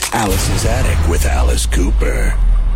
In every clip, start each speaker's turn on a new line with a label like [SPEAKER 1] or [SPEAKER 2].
[SPEAKER 1] Alice's Attic with Alice Cooper.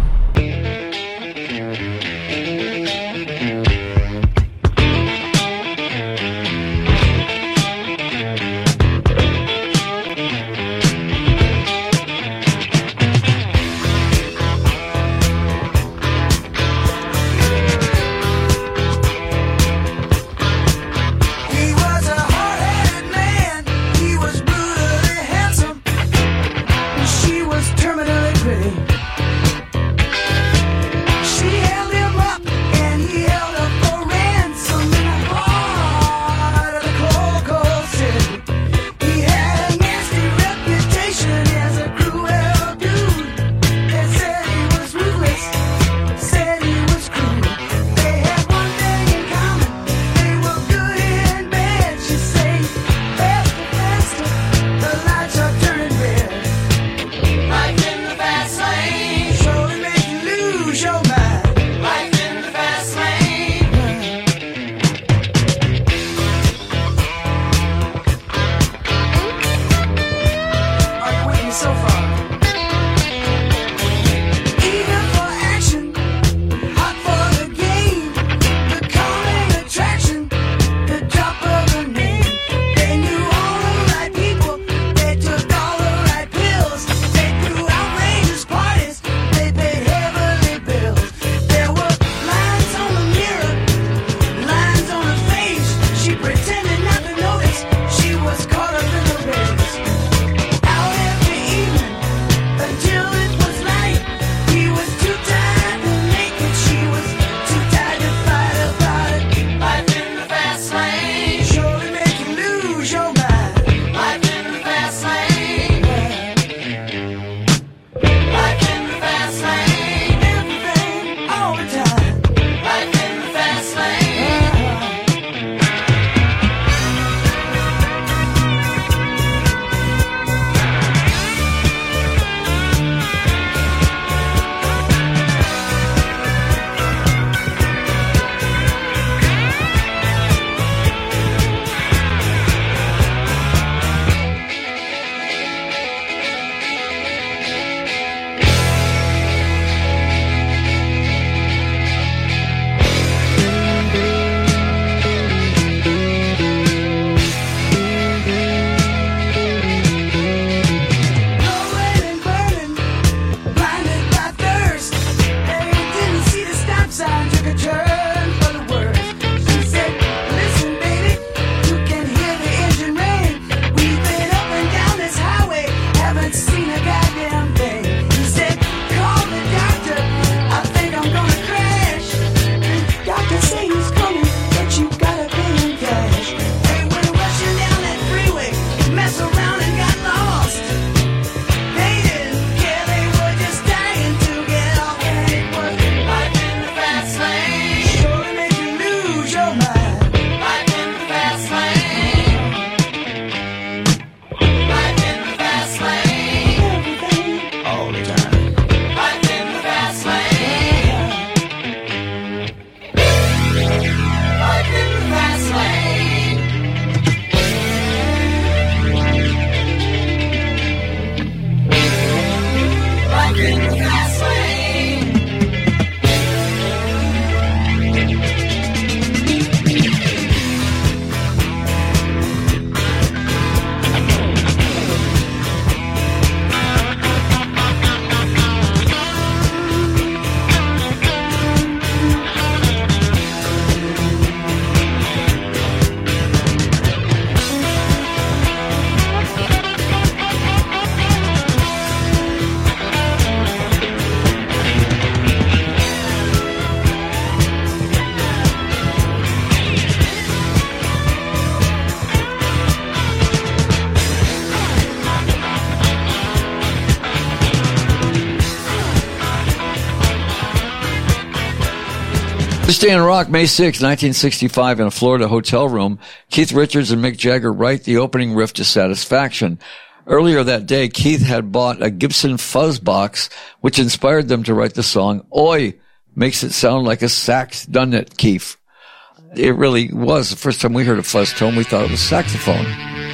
[SPEAKER 2] This Day in Rock, May 6, 1965, in a Florida hotel room, Keith Richards and Mick Jagger write the opening riff to Satisfaction. Earlier that day, Keith had bought a Gibson fuzz box, which inspired them to write the song, Oi, makes it sound like a sax, doesn't it, Keith? It really was. The first time we heard a fuzz tone, we thought it was saxophone.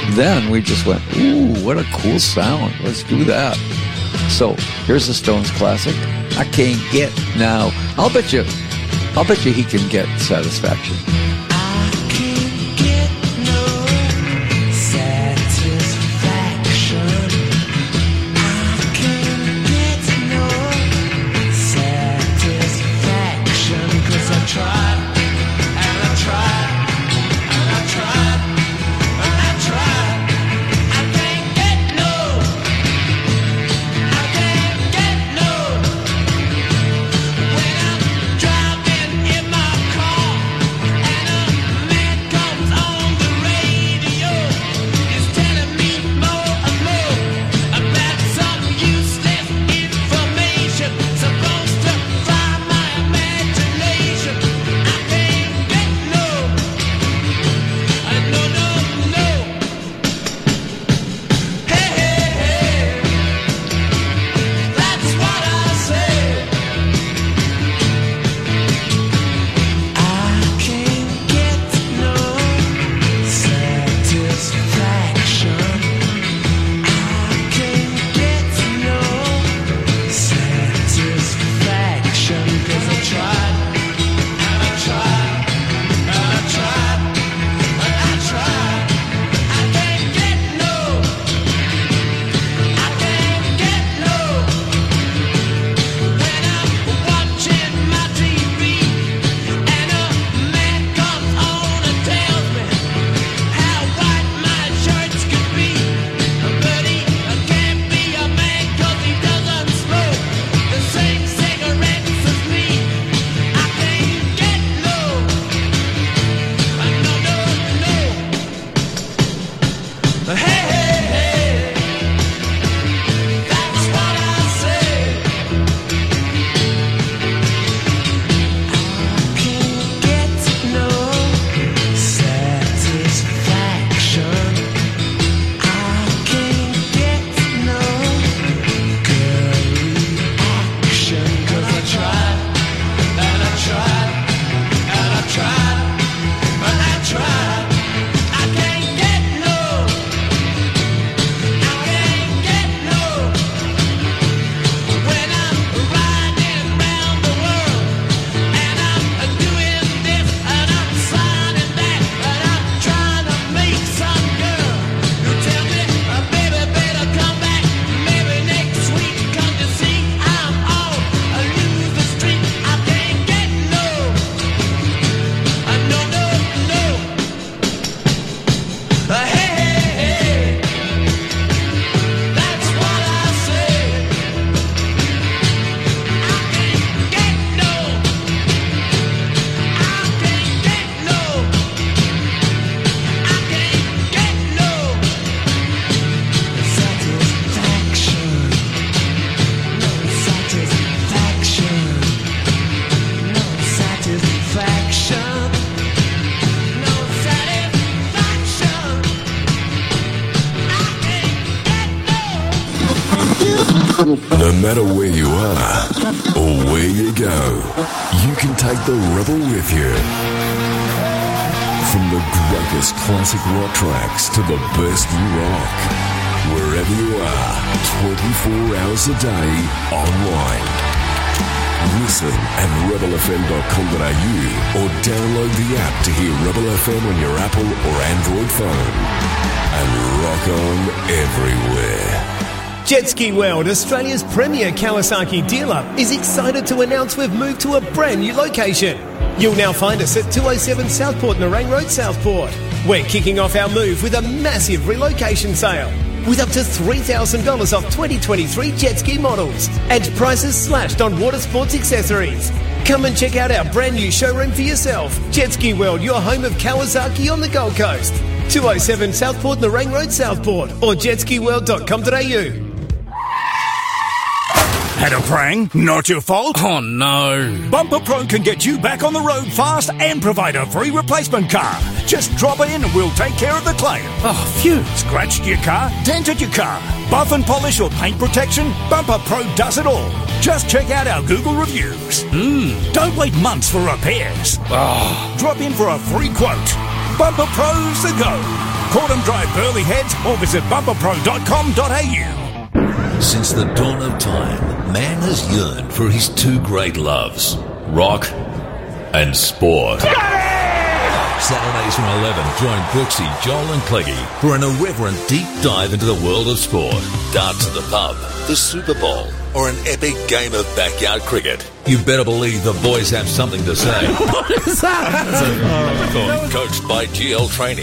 [SPEAKER 2] then we just went, ooh, what a cool sound. Let's do that. So here's the Stones classic, I Can't Get Now. I'll bet you he can get Satisfaction.
[SPEAKER 1] No matter where you are or where you go, you can take the Rebel with you. From the greatest classic rock tracks to the best new rock, wherever you are, 24 hours a day, online. Listen at rebelfm.com.au or download the app to hear Rebel FM on your Apple or Android phone. And rock on everywhere.
[SPEAKER 3] Jet Ski World, Australia's premier Kawasaki dealer, is excited to announce we've moved to a brand new location. You'll now find us at 207 Southport, Nerang Road, Southport. We're kicking off our move with a massive relocation sale, with up to $3,000 off 2023 jet ski models and prices slashed on water sports accessories. Come and check out our brand new showroom for yourself. Jet Ski World, your home of Kawasaki on the Gold Coast. 207 Southport, Nerang Road, Southport, or jetskiworld.com.au.
[SPEAKER 4] Had a prang? Not your fault?
[SPEAKER 5] Oh no.
[SPEAKER 4] Bumper Pro can get you back on the road fast and provide a free replacement car. Just drop in and we'll take care of the claim.
[SPEAKER 5] Oh, phew.
[SPEAKER 4] Scratched your car? Dented your car? Buff and polish or paint protection? Bumper Pro does it all. Just check out our Google reviews. Don't wait months for repairs. Drop in for a free quote. Bumper Pro's the go. Cordham Drive, Burleigh Heads, or visit bumperpro.com.au.
[SPEAKER 1] Since the dawn of time, man has yearned for his two great loves, rock and sport. Saturdays from 11, join Brooksy, Joel and Cleggy for an irreverent deep dive into the world of sport. Darts at the pub, the Super Bowl, or an epic game of backyard cricket. You better believe the boys have something to say.
[SPEAKER 5] What is that?
[SPEAKER 1] Coached by GL Training,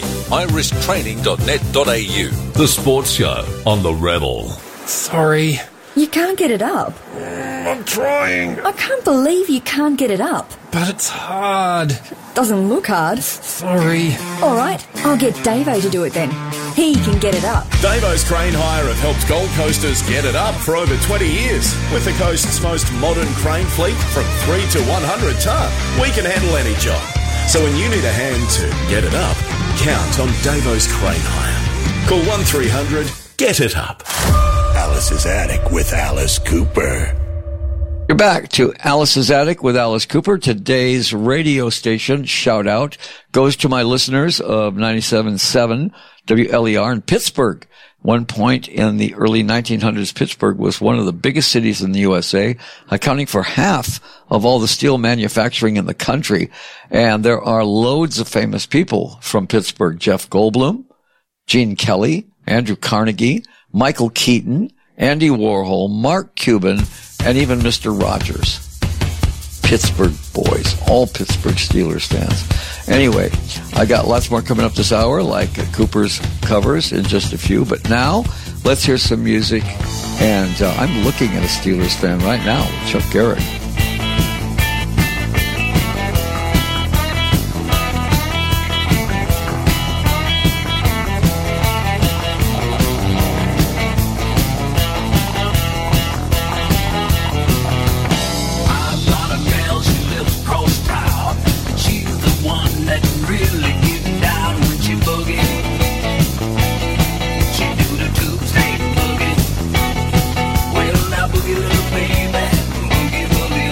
[SPEAKER 1] irishtraining.net.au. The sports show on The Rebel.
[SPEAKER 5] Sorry.
[SPEAKER 6] You can't get it up.
[SPEAKER 5] I'm trying.
[SPEAKER 6] I can't believe you can't get it up.
[SPEAKER 5] But it's hard.
[SPEAKER 6] Doesn't look hard.
[SPEAKER 5] Sorry.
[SPEAKER 6] All right, I'll get Davo to do it then. He can get it up.
[SPEAKER 7] Davo's Crane Hire have helped Gold Coasters get it up for over 20 years. With the coast's most modern crane fleet from 3 to 100 tonne, we can handle any job. So when you need a hand to get it up, count on Davo's Crane Hire. Call 1300 Get It Up.
[SPEAKER 8] Alice's Attic with Alice Cooper.
[SPEAKER 2] You're back to Alice's Attic with Alice Cooper. Today's radio station shout out goes to my listeners of 97.7 WLER in Pittsburgh. One point in the early 1900s, Pittsburgh was one of the biggest cities in the USA, accounting for half of all the steel manufacturing in the country. And there are loads of famous people from Pittsburgh. Jeff Goldblum, Gene Kelly, Andrew Carnegie, Michael Keaton, Andy Warhol, Mark Cuban, and even Mr. Rogers. Pittsburgh boys, all Pittsburgh Steelers fans. Anyway, I got lots more coming up this hour, like Cooper's covers in just a few. But now, let's hear some music. And I'm looking at a Steelers fan right now, Chuck Garrett.
[SPEAKER 9] Boogie, little baby, boogie, boogie.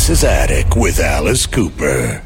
[SPEAKER 8] This is Attic with Alice Cooper.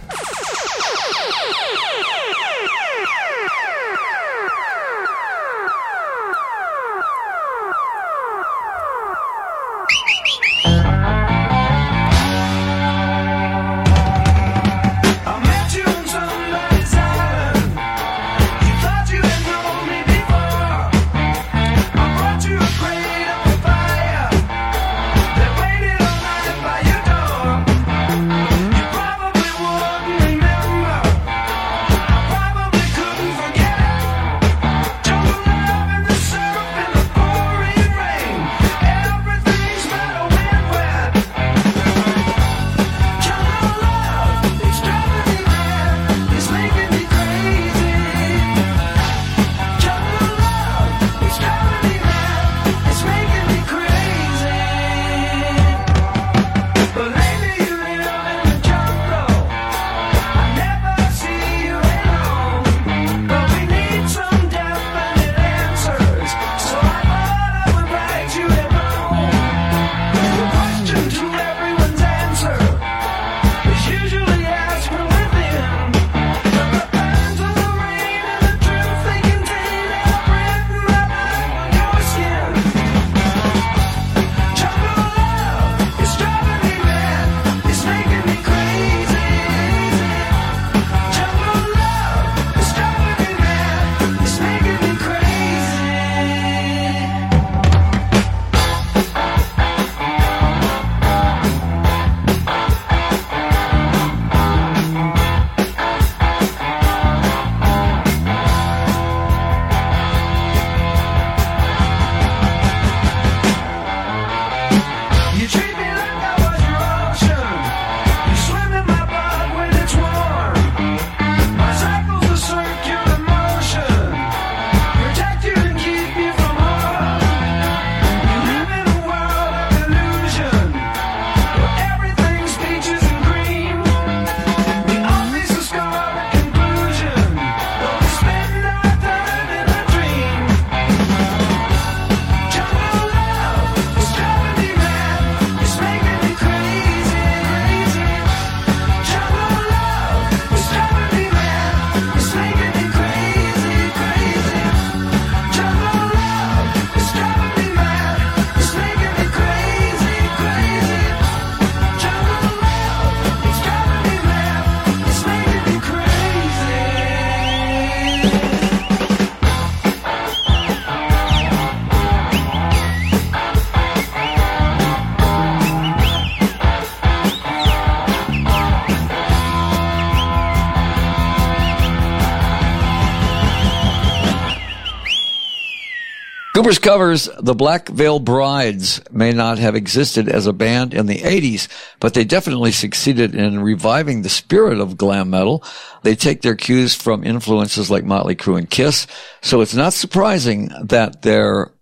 [SPEAKER 2] Cooper's covers, the Black Veil Brides, may not have existed as a band in the 80s, but they definitely succeeded in reviving the spirit of glam metal. They take their cues from influences like Motley Crue and Kiss, so it's not surprising that their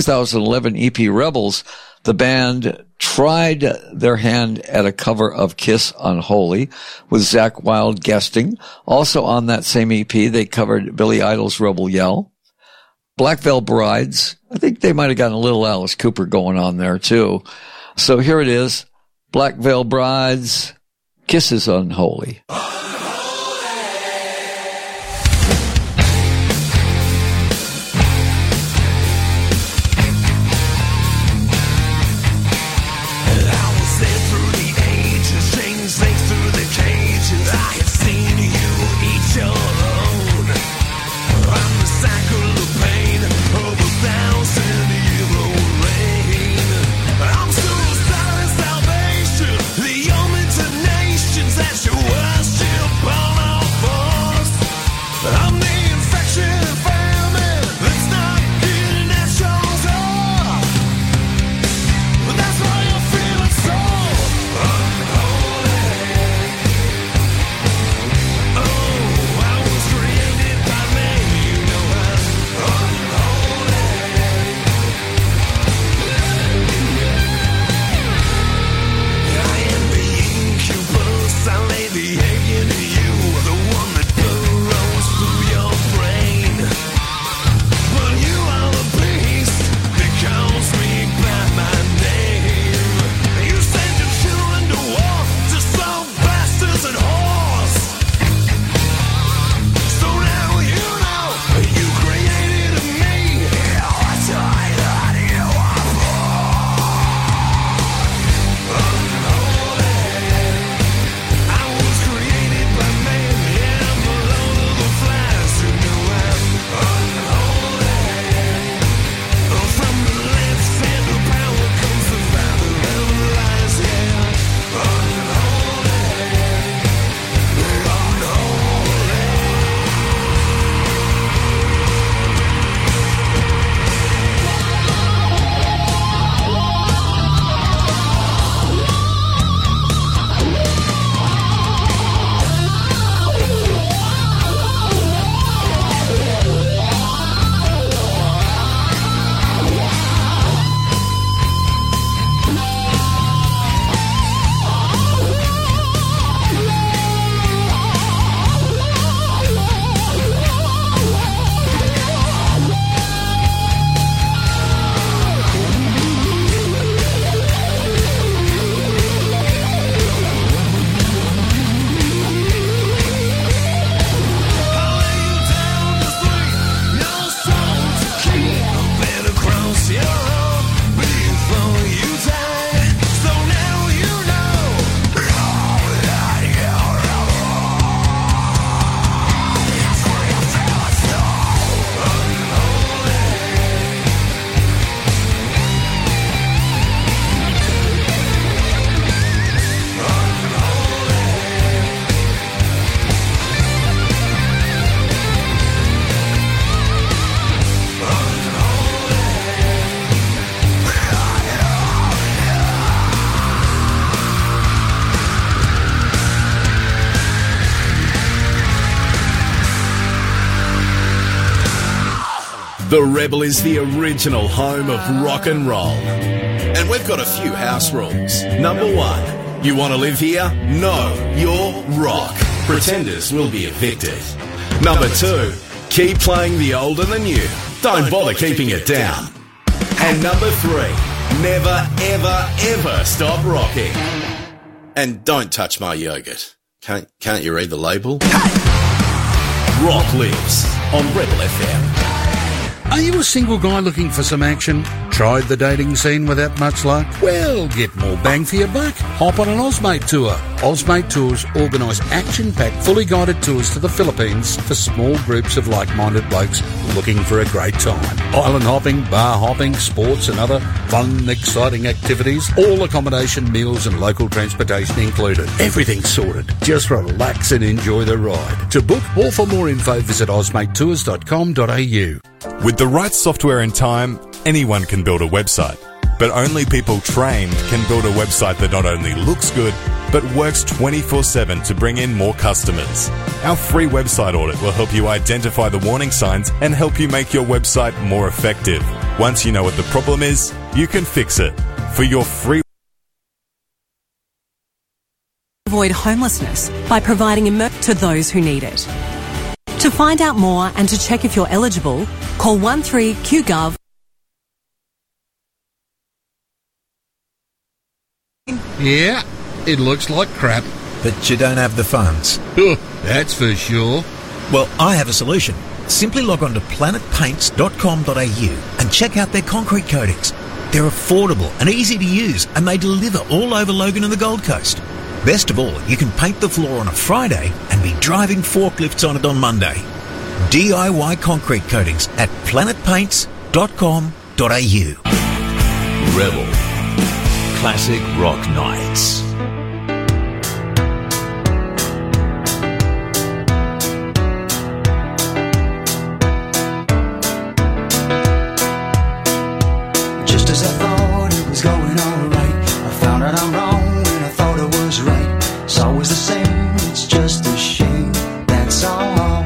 [SPEAKER 2] 2011 EP Rebels, the band tried their hand at a cover of Kiss Unholy, with Zakk Wylde guesting. Also on that same EP, they covered Billy Idol's Rebel Yell. Black Veil Brides, I think they might have gotten a little Alice Cooper going on there too. So here it is, Black Veil Brides, Kisses Unholy.
[SPEAKER 9] That's your worst
[SPEAKER 7] The Rebel is the original home of rock and roll. And we've got a few house rules. Number 1, you want to live here? No, you're rock. Pretenders will be evicted. Number 2, keep playing the old and the new. Don't bother keeping it down. And number 3, never, ever, ever stop rocking. And don't touch my yogurt. Can't you read the label? Rock lives on Rebel FM.
[SPEAKER 9] Are you a single guy looking for some action? Tried the dating scene without much luck? Well, get more bang for your buck. Hop on an Ozmate tour. Ozmate Tours organise action-packed, fully guided tours to the Philippines for small groups of like-minded blokes looking for a great time. Island hopping, bar hopping, sports and other fun, exciting activities. All accommodation, meals and local transportation included. Everything's sorted. Just relax and enjoy the ride. To book or for more info, visit osmatetours.com.au.
[SPEAKER 10] With the right software and time, anyone can build a website. But only people trained can build a website that not only looks good, but works 24/7 to bring in more customers. Our free website audit will help you identify the warning signs and help you make your website more effective. Once you know what the problem is, you can fix it. For your free
[SPEAKER 11] avoid homelessness by providing to those who need it. To find out more and to check if you're eligible, call 13QGov.
[SPEAKER 9] Yeah, it looks like crap.
[SPEAKER 12] But you don't have the funds.
[SPEAKER 9] That's for sure.
[SPEAKER 12] Well, I have a solution. Simply log on to planetpaints.com.au and check out their concrete coatings. They're affordable and easy to use, and they deliver all over Logan and the Gold Coast. Best of all, you can paint the floor on a Friday and be driving forklifts on it on Monday. DIY concrete coatings at planetpaints.com.au.
[SPEAKER 8] Rebel. Classic Rock Nights.
[SPEAKER 13] Just as I thought it was going all right, I found out I'm wrong when I thought it was right. It's always the same, it's just a shame, that's all.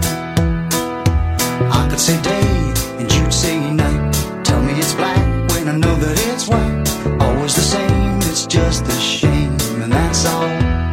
[SPEAKER 13] I could say day and you'd say night. Tell me it's black when I know that it's white. Always the same, it's just a shame, and that's all.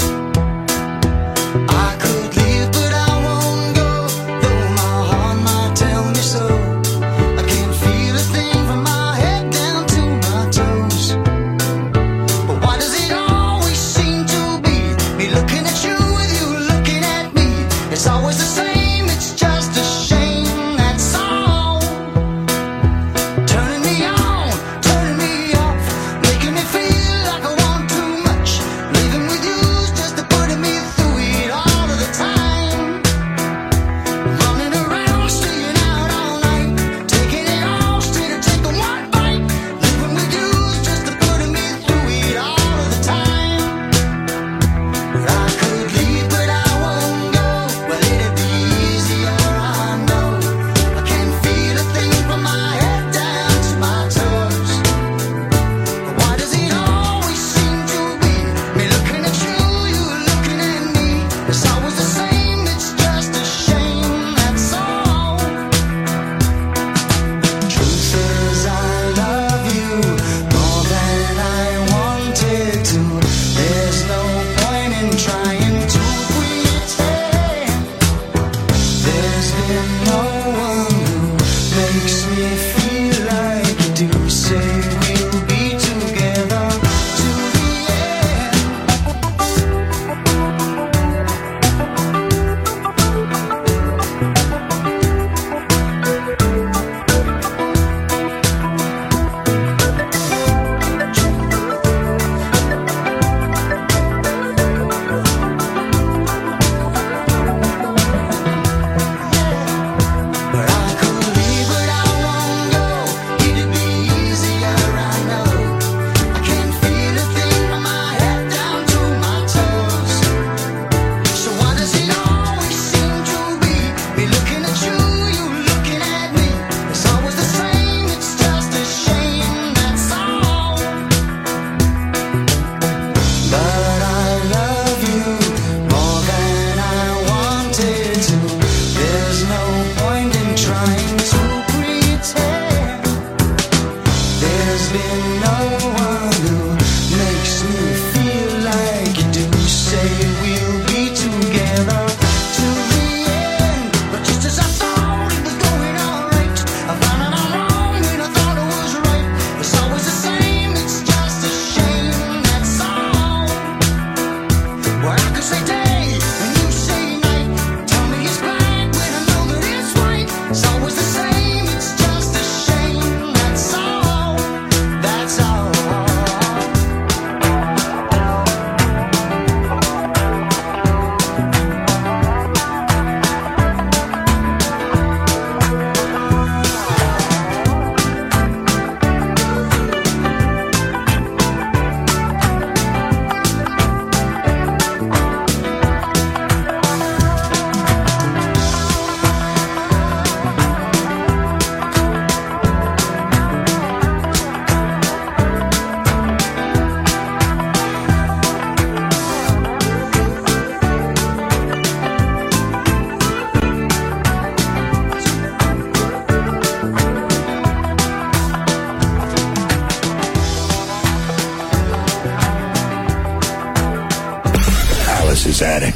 [SPEAKER 13] I could leave but I won't go, though my heart might tell me so. I can't feel a thing from my head down to my toes. But why does it always seem to be me looking at you with you looking at me? It's always the same, it's just a shame, that's all. Turning me on, turning me off, making me feel like I want too much. Living with you's just putting me through it all of the time. Running around, staying out all night, taking it all straight and taking one bite. Living with you's just putting me through it all of the time. But I could leave, but I won't go. Well, it'd be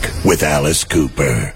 [SPEAKER 8] with Alice Cooper.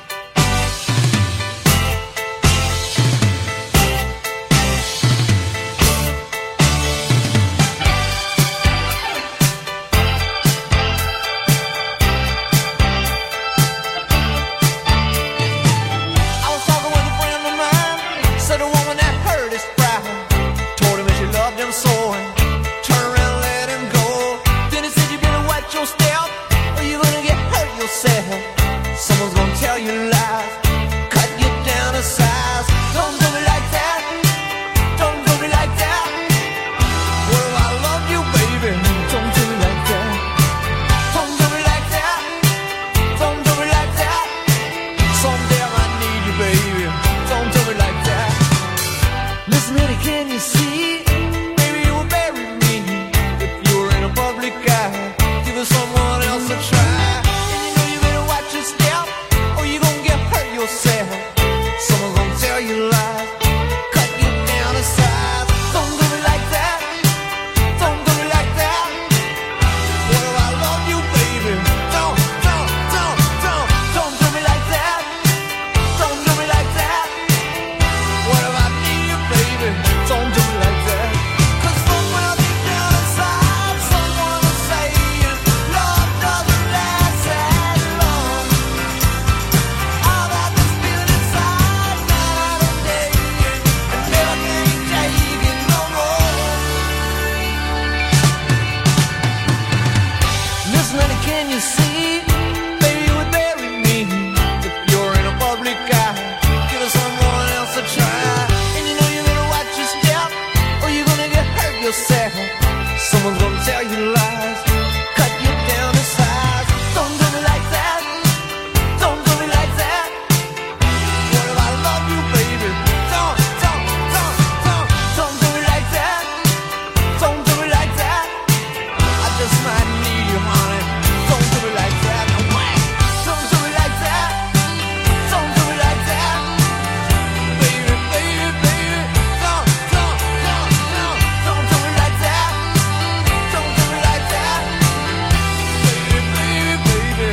[SPEAKER 13] Someone's gonna tell you lies, cut you down to size. Don't do me like that, don't do me like that. What if I love you, baby? Don't do me like that, don't do me like that, don't do me like that. Someday I might need you, baby. Don't do me like that. Listen, honey, can you see? Maybe you will bury me if you were in a public eye. Give someone else a try. Someone's gonna tell you lies, cut you down to size. Don't do me like that, don't do me like that. What if I love you, baby? Don't do me like that, don't do me like that. What if I need you, baby? Don't do me like that. 'Cause someone else is down to size. Someone is saying love doesn't last as long. All that this feeling inside, night and day, and never can take it no more. Listen, honey, can you see? Baby, you would bury me if you're in a public eye. Give someone else a try. And you know you're gonna watch your step, or you're gonna get hurt yourself. Someone's gonna tell you lies, cut you down to size. Don't do me like that, don't do me like that. What if I love you, baby? Don't do me like that, don't do me like that. I just might need you, honey. Don't do me like that, no way. Don't do me like that, don't do me like that. Baby, baby, baby, don't do me like that. Don't do me like that. Baby, baby, baby.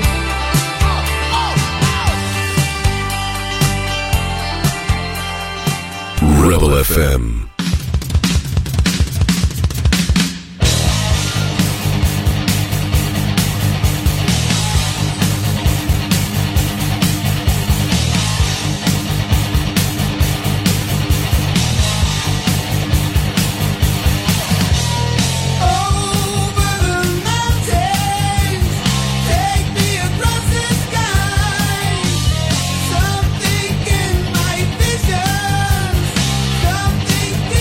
[SPEAKER 1] Rebel FM.
[SPEAKER 13] Something in my vision, something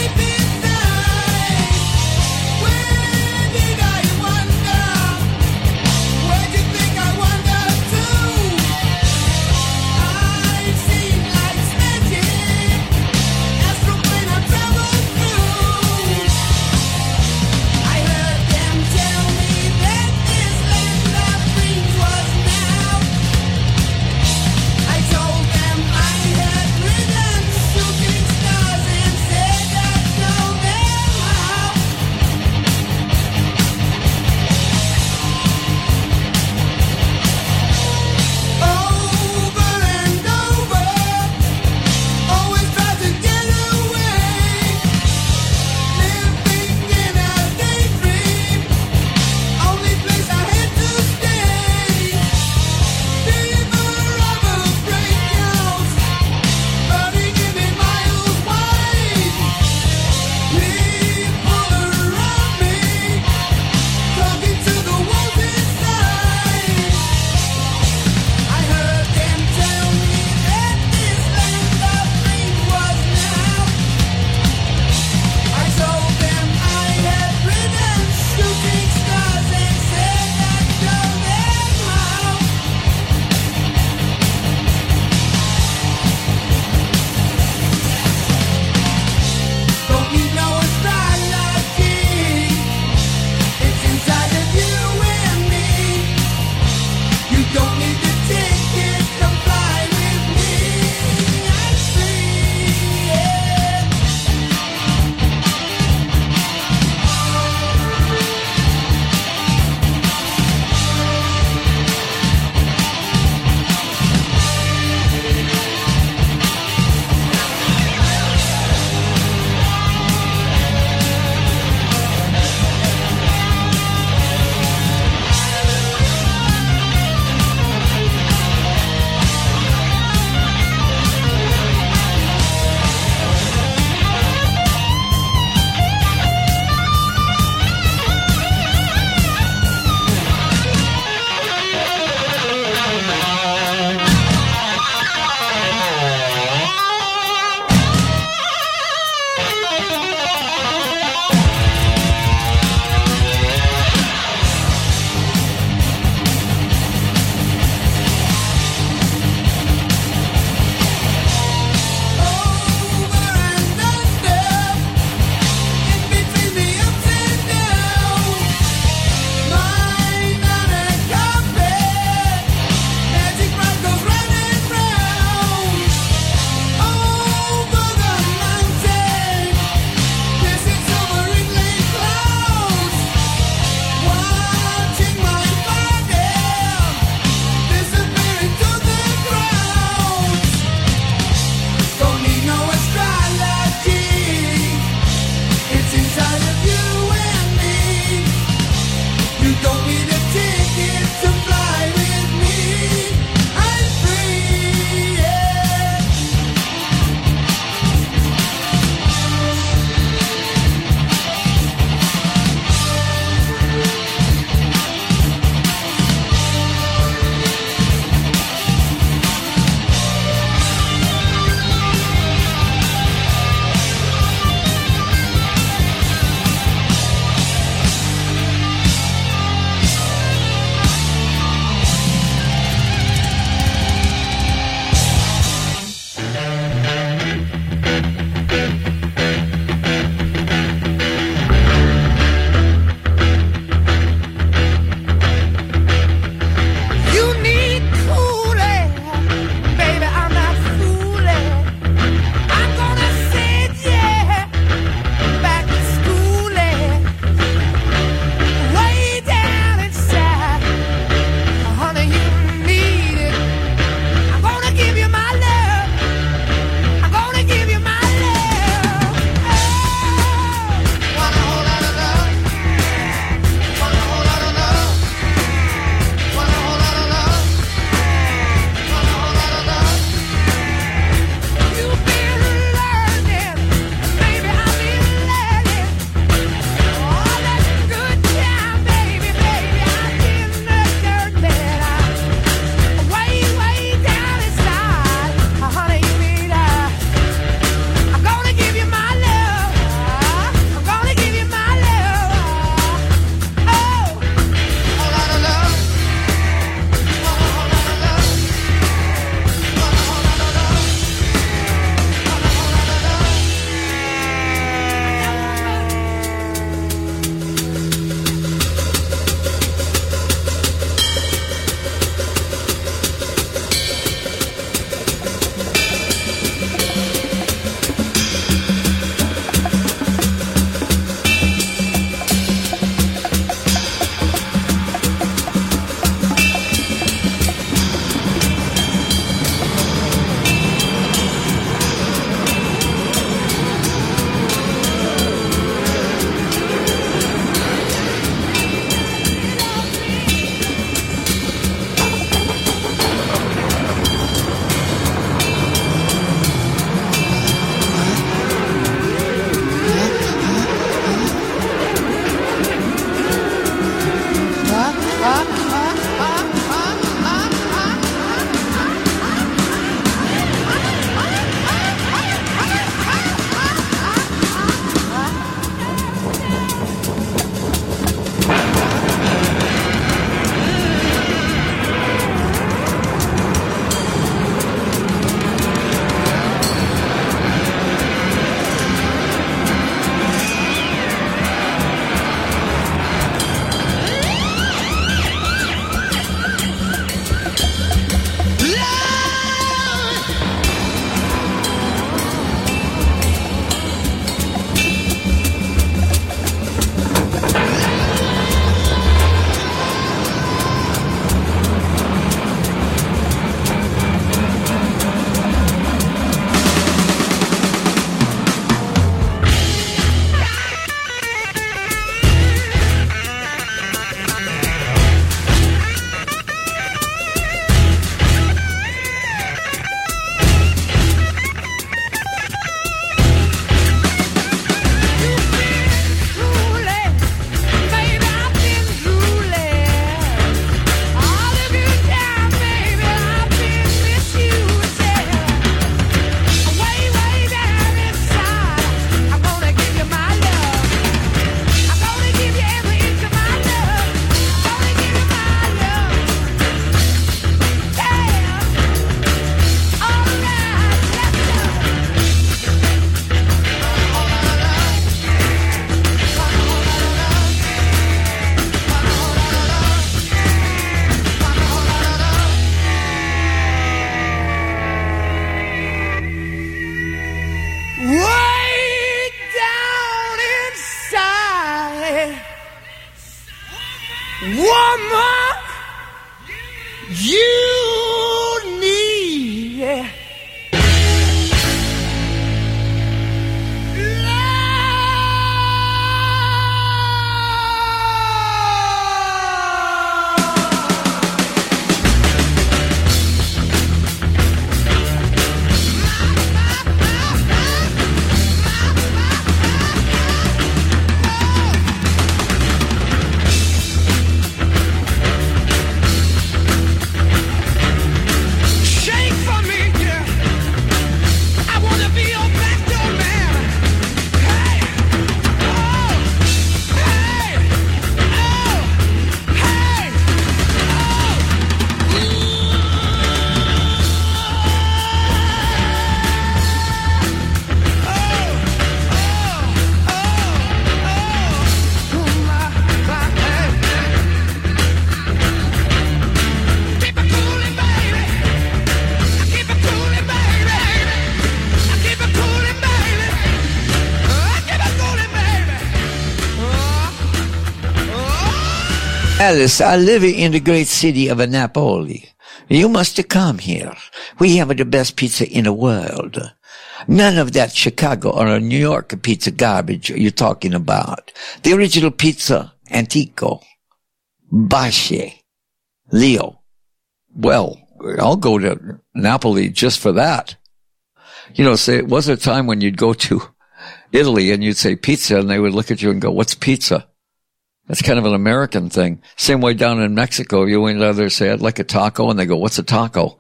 [SPEAKER 14] Alice, I live in the great city of Napoli. You must come here. We have the best pizza in the world. None of that Chicago or New York pizza garbage you're talking about. The original pizza, Antico, Basche, Leo. Well, I'll go to Napoli just for that. You know, say, was there a time when you'd go to Italy and you'd say pizza and they would look at you and go, what's pizza? That's kind of an American thing. Same way down in Mexico, you went out there and say, I'd like a taco, and they go, what's a taco?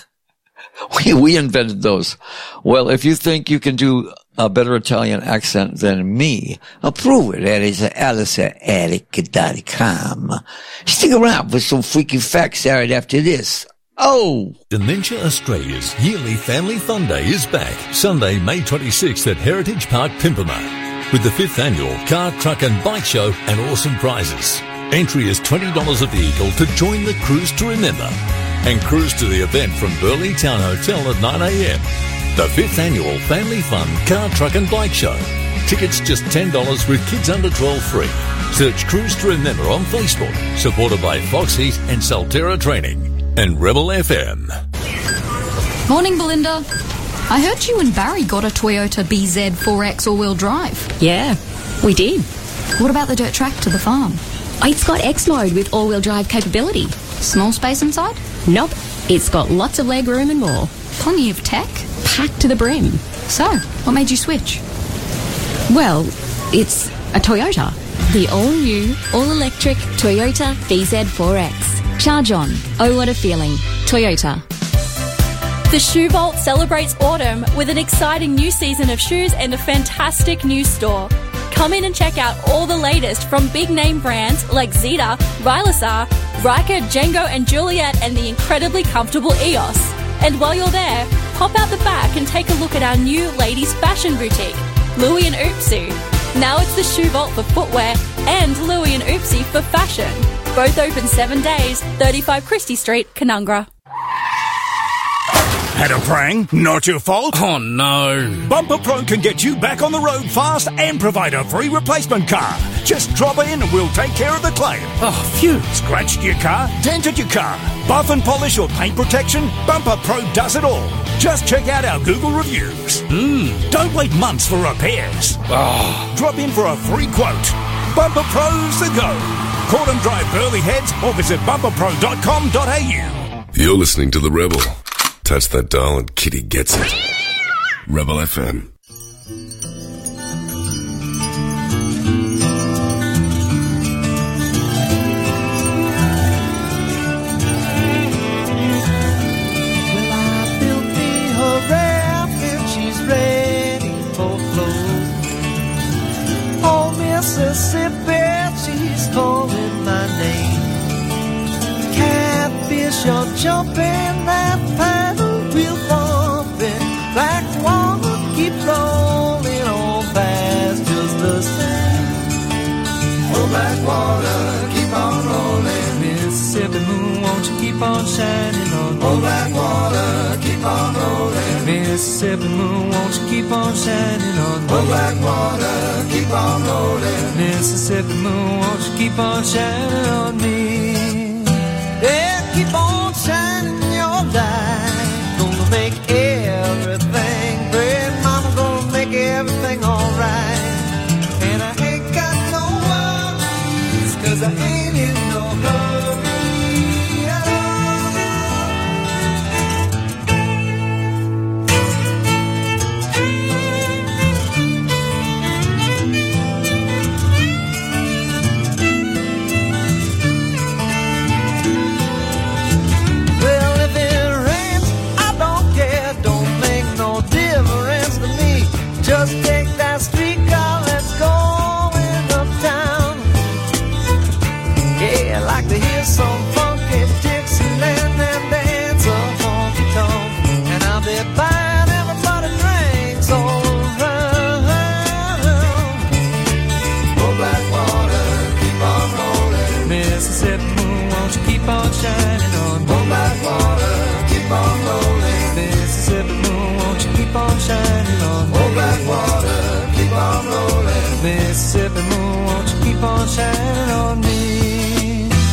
[SPEAKER 14] We invented those. Well, if you think you can do a better Italian accent than me, prove it. That is AliceEric.com. Stick around for some freaky facts right after this. Oh!
[SPEAKER 15] Dementia Australia's yearly Family Fun Day is back, Sunday, May 26th at Heritage Park, Pimpama. With the 5th annual car, truck and bike show and awesome prizes. Entry is $20 a vehicle to join the Cruise to Remember. And cruise to the event from Burleigh Town Hotel at 9 a.m. The 5th annual Family Fun Car, Truck and Bike Show. Tickets just $10 with kids under 12 free. Search Cruise to Remember on Facebook. Supported by Fox Heat and Salterra Training. And Rebel FM.
[SPEAKER 16] Morning, Belinda. I heard you and Barry got a Toyota BZ4X all-wheel drive.
[SPEAKER 17] Yeah, we did.
[SPEAKER 16] What about the dirt track to the farm?
[SPEAKER 17] It's got X-Mode with all-wheel drive capability.
[SPEAKER 16] Small space inside?
[SPEAKER 17] Nope. It's got lots of leg room and more.
[SPEAKER 16] Plenty of tech?
[SPEAKER 17] Packed to the brim.
[SPEAKER 16] So, what made you switch?
[SPEAKER 17] Well, it's a Toyota.
[SPEAKER 18] The all-new, all-electric Toyota BZ4X. Charge on. Oh, what a feeling. Toyota.
[SPEAKER 19] The Shoe Vault celebrates autumn with an exciting new season of shoes and a fantastic new store. Come in and check out all the latest from big name brands like Zeta, Rylasar, Riker, Django and Juliet, and the incredibly comfortable EOS. And while you're there, pop out the back and take a look at our new ladies fashion boutique, Louie and Oopsie. Now it's the Shoe Vault for footwear and Louie and Oopsie for fashion. Both open 7 days, 35 Christie Street, Canungra.
[SPEAKER 4] Had a prang? Not your fault?
[SPEAKER 5] Oh no.
[SPEAKER 4] Bumper Pro can get you back on the road fast and provide a free replacement car. Just drop in and we'll take care of the claim.
[SPEAKER 5] Oh, phew.
[SPEAKER 4] Scratched your car? Dented your car? Buff and polish or paint protection? Bumper Pro does it all. Just check out our Google reviews. Don't wait months for repairs. Drop in for a free quote. Bumper Pro's the go. Call them drive Burleigh Heads or visit bumperpro.com.au.
[SPEAKER 1] You're listening to The Rebel. Touch that dial and Kitty gets it. Rebel FM.
[SPEAKER 13] Well, I built me her raft and she's ready for flow. Oh, Mississippi, she's calling my name. Catfish are jumping that paddle wheel bumping. Black water keep rolling on fast just the same. Oh, black water keep on rolling. Mississippi moon, won't you keep on shining on me? Oh, black water keep on rolling. Mississippi moon, won't you keep on shining on me? Oh, black water keep on rolling. Mississippi moon, won't you keep on shining on me? Yeah, keep on shining your light. Gonna make everything great. Mama gonna make everything alright. And I ain't got no worries, 'cause I ain't in no hurry. Just take that streetcar, let's go in uptown. Yeah, I like to hear some funky Dixieland and dance a honky tonk. And I'll be buying everybody drinks all around. Oh, black water, keep on rolling. Mississippi moon, won't you keep on shining on me? Oh, black water, keep on rolling. Mississippi moon, won't you keep on shining on me? Oh, black water, keep on rolling. Mississippi moon, won't you keep on shining on me?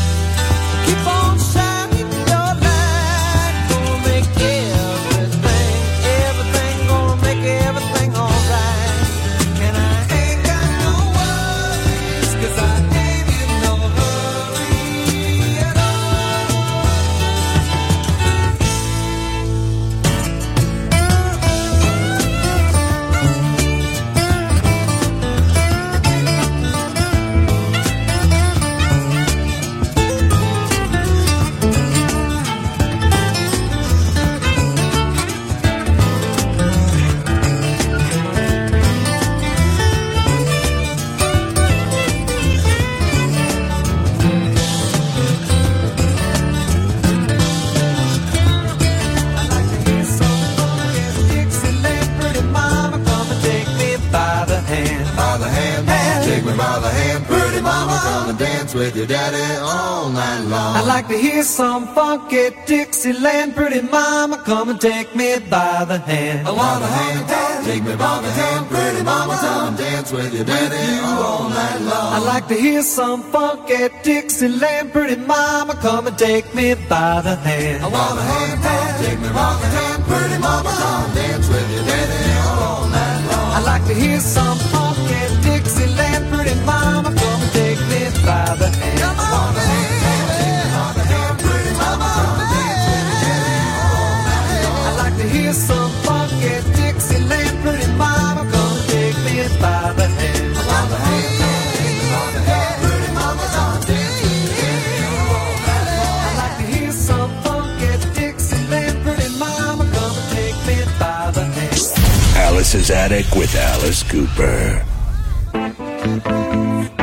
[SPEAKER 13] dance with your daddy all night long.
[SPEAKER 20] I'd like to hear some funky Dixieland. Pretty mama, come and take me by the hand.
[SPEAKER 13] I want a hand, take me by the hand. Pretty mama, come and dance with your daddy all night long.
[SPEAKER 20] I'd like to hear some funky Dixieland. Pretty mama, come and take me by the hand.
[SPEAKER 13] I want a hand, take me by the hand. Pretty mama, come and dance with your daddy all night long.
[SPEAKER 20] I'd like to hear some funky Dixieland. Pretty mama, come and take me by the hand.
[SPEAKER 13] I want a hand, take me by the hand. Pretty mama, come and dance with your daddy all night long.
[SPEAKER 20] I'd like to hear some funky Dixieland. Pretty mama, come and take me by the hand.
[SPEAKER 13] I want a hand, take me by the hand. Pretty mama, come and dance with your daddy all night long.
[SPEAKER 20] I'd like to hear some funky Dixieland. Pretty mama, come and take me by the hand.
[SPEAKER 8] Alice's Attic with Alice Cooper.